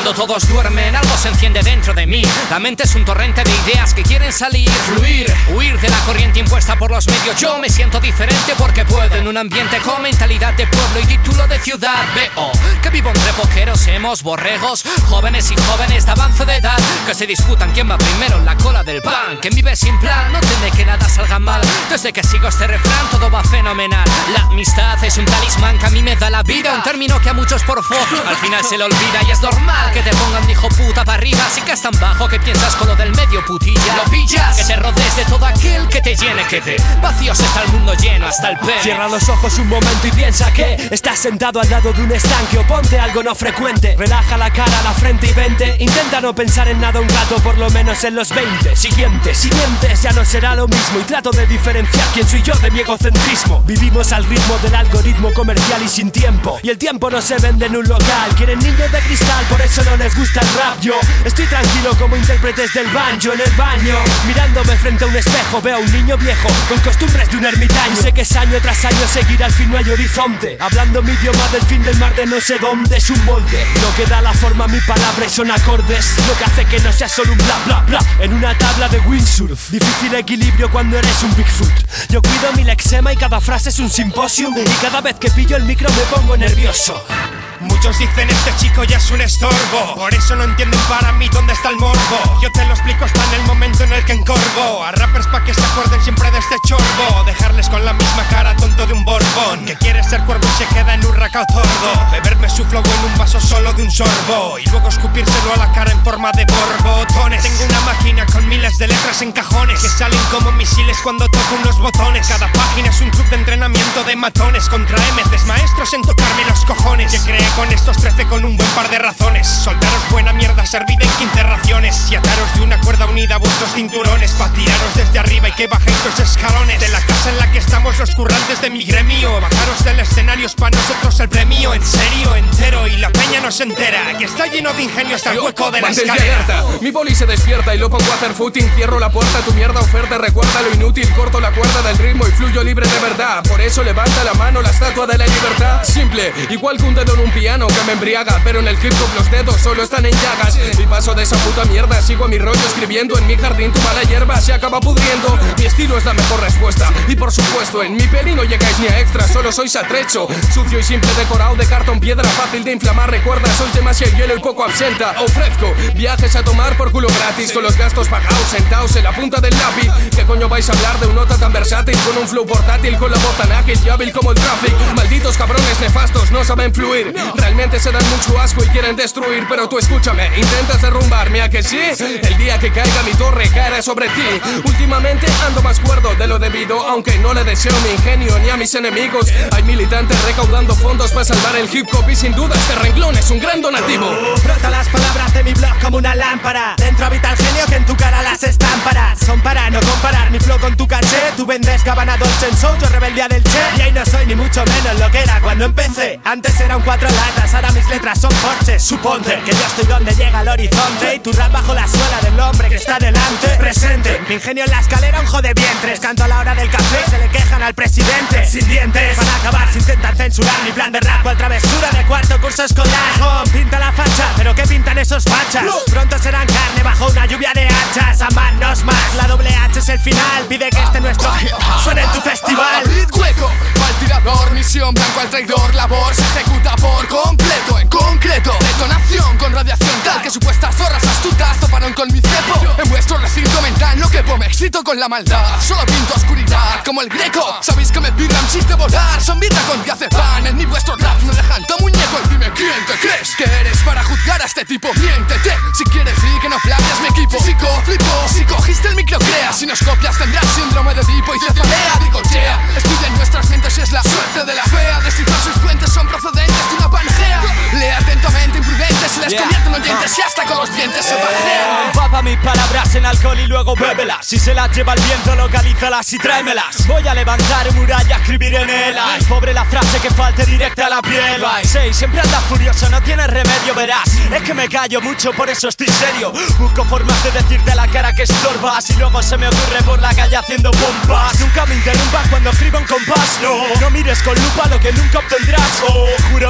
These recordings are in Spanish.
Cuando todos duermen, algo se enciende dentro de mí. La mente es un torrente de ideas que quieren salir, fluir, huir de la corriente impuesta por los medios. Yo me siento diferente porque puedo en un ambiente con mentalidad de pueblo y título de ciudad. Veo que vivo entre poqueros, hemos borregos, jóvenes y jóvenes de avance de edad, que se disputan quién va primero en la cola del pan. Quien vive sin plan no teme que nada salga mal. Desde que sigo este refrán todo va fenomenal. La amistad es un talismán que a mí me da la vida, un término que a muchos por al final se le olvida. Y es normal que te pongan de hijo puta para arriba, así que es tan bajo que piensas con lo del medio putilla. Lo pillas, que te rodees de todo aquel que te llene, que de vacíos está el mundo lleno hasta el pez. Cierra los ojos un momento y piensa que estás sentado al lado de un estanque, o ponte algo no frecuente. Relaja la cara, la frente y vente. Intenta no pensar en nada un rato, por lo menos en los 20. Siguiente, si mientes ya no será lo mismo. Y trato de diferenciar quién soy yo de mi egocentrismo. Vivimos al ritmo del algoritmo comercial y sin tiempo, y el tiempo no se vende en un local. Quieren niños de cristal, por eso no les gusta el rap. Yo estoy tranquilo como intérpretes del banjo en el baño. Mirándome frente a un espejo veo a un niño viejo con costumbres de un ermitaño. Sé que es año tras año seguir, al fin no hay horizonte. Hablando mi idioma del fin del mar de no sé dónde. Es un molde, lo que da la forma a mi palabra y son acordes, lo que hace que no sea solo un bla bla bla en una tabla de windsurf. Difícil equilibrio cuando eres un Bigfoot. Yo cuido mi lexema y cada frase es un simposium, y cada vez que pillo el micro me pongo nervioso. Muchos dicen este chico ya es un estorbo, por eso no entienden para mí dónde está el morbo. Yo te lo explico hasta en el momento en el que encorvo a rappers pa' que se acuerden siempre de este chorbo. Dejarles con la misma cara tonto de un borbón que quiere ser cuervo y se queda en un racao tordo. Beberme su flow en un vaso solo de un sorbo y luego escupírselo a la cara en forma de borbotones. Tengo una máquina con miles de letras en cajones que salen como misiles cuando toco unos botones. Cada página es un club de entrenamiento de matones contra MCs maestros en tocarme los cojones. Que cree con estos 13 con un buen par de razones. Soltaros buena mierda servida en 15 raciones y ataros de una cuerda unida a vuestros cinturones pa' tiraros desde arriba y que bajéis los escalones de la casa en la que estamos los currantes de mi gremio. Bajaros del escenario es pa' nosotros el premio. En serio, entero, y la peña no se entera que está lleno de ingenio hasta el hueco de la escalera. Mi boli se despierta y lo pongo a hacer footing. Cierro la puerta, tu mierda oferta recuerda lo inútil. Corto la cuerda del ritmo y fluyo libre de verdad. Por eso levanta la mano la estatua de la libertad. Simple, igual que un dedo en un piano que me embriaga, pero en el hip hop los dedos solo están en llagas. Y paso de esa puta mierda, sigo a mi rollo escribiendo. En mi jardín tu mala hierba se acaba pudriendo. Mi estilo es la mejor respuesta y por supuesto en mi peli no llegáis ni a extra, solo sois atrecho. Sucio y simple decorado de cartón piedra, fácil de inflamar. Recuerda, soy demasiado hielo y poco absenta. Ofrezco viajes a tomar por culo gratis, con los gastos pagados, sentados en la punta del lápiz. ¿Qué coño vais a hablar de un nota tan versátil? Con un flow portátil, con la voz tan ágil y hábil como el tráfico. Malditos cabrones nefastos, no saben fluir. Realmente se dan mucho asco y quieren destruir, pero tú escúchame, intentas derrumbarme, ¿a que sí? El día que caiga mi torre caerá sobre ti. Últimamente ando más cuerdo de lo debido, aunque no le deseo mi ingenio ni a mis enemigos. Hay militantes recaudando fondos para salvar el hip hop y sin duda este renglón es un gran donativo. Brota las palabras de mi blog como una lámpara. Dentro habita el genio que en tu cara las estamparás. Son para no comparar mi flow con tu caché. Tú vendes Gabbana Dolce & Soul, yo rebeldía del Che. Y ahí no soy ni mucho menos lo que era cuando empecé. Antes era un 4 latas, ahora mis letras son Porsches. Suponte que yo estoy donde llega el horizonte y tu rap bajo la suela del hombre que está delante. Presente, mi ingenio en la escalera, un jode vientres. Canto a la hora del café, se le quejan al presidente. Sin dientes, van a acabar si intentan censurar mi plan de rap. Cual travesura de cuarto curso escolar. Oh, pinta la facha, pero ¿qué pintan esos fachas? Pronto serán carne bajo una lluvia de hachas. A manos más, la doble H es el final. Pide que este nuestro suene en tu festival. Hueco, mal tirador, misión blanco al traidor. Labor se ejecuta por completo, en concreto. Detonación con radiación tal que supuestas zorras astutas toparon con mi cepo. En vuestro recinto mental no quepo, me excito con la maldad. Solo pinto oscuridad como el Greco. Sabéis que me pirran sin de volar. Son birra con diazepam. En mi vuestro rap no dejan tu muñeco. Y dime quién te crees que eres para juzgar a este tipo. Miéntete, si quieres di que no plagias mi equipo. Psico, flipo, si cogiste el micro crea. Si nos copias tendrás síndrome de Edipo y cefalea. Digochea, estudia en nuestras mentes y es la suerte de la fea. Descifrar sus fuentes son procedentes de una pangea. Lee atentamente, imprudente, se les convierte en oyentes y hasta con los dientes se bajea. Empapa mis palabras en alcohol y luego bébelas. Si se las lleva el viento, localízalas y tráemelas. Voy a levantar muralla, escribir en él. Ay, pobre la frase que falte directa a la piel. Say, siempre andas furioso, no tienes remedio, verás. Es que me callo mucho, por eso estoy serio. Busco formas de decirte a la cara que estorbas y luego se me ocurre por la calle haciendo pompas. Nunca me interrumpas cuando escribo en compás. No, no mires con lupa lo que nunca obtendrás. Oh, juro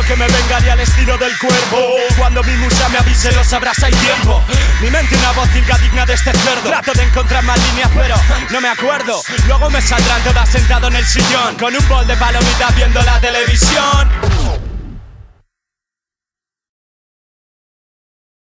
que me vengaría al estilo del cuervo. Cuando mi musa me avise lo sabrás, hay tiempo. Mi mente una vocilga digna de este cerdo. Trato de encontrar más líneas pero no me acuerdo. Luego me saldrán todas sentado en el sillón con un bol de palomitas viendo la televisión.